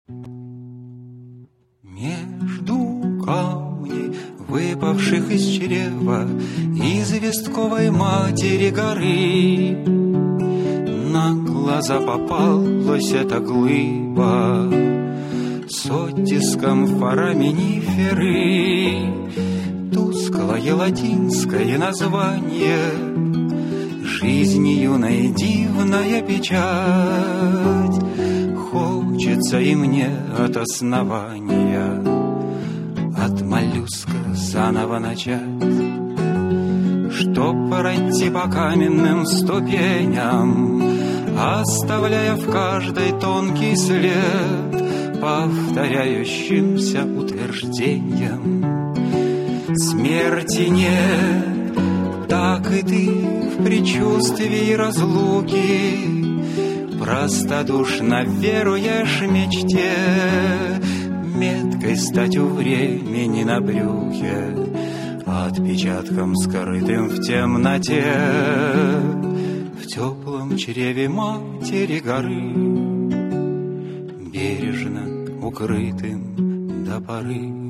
Между камней, выпавших из чрева известковой матери горы, на глаза попалась эта глыба с оттиском фораминиферы. Тусклое латинское название, жизни юной дивная печать. Хочется и мне от основания, от моллюска заново начать, чтоб пройти по каменным ступеням, оставляя в каждой тонкий след, повторяющимся утверждением. Смерти нет, так и ты в предчувствии разлуки простодушно веруешь мечте, меткой стать у времени на брюхе, отпечатком скрытым в темноте, в теплом чреве матери горы, бережно укрытым до поры.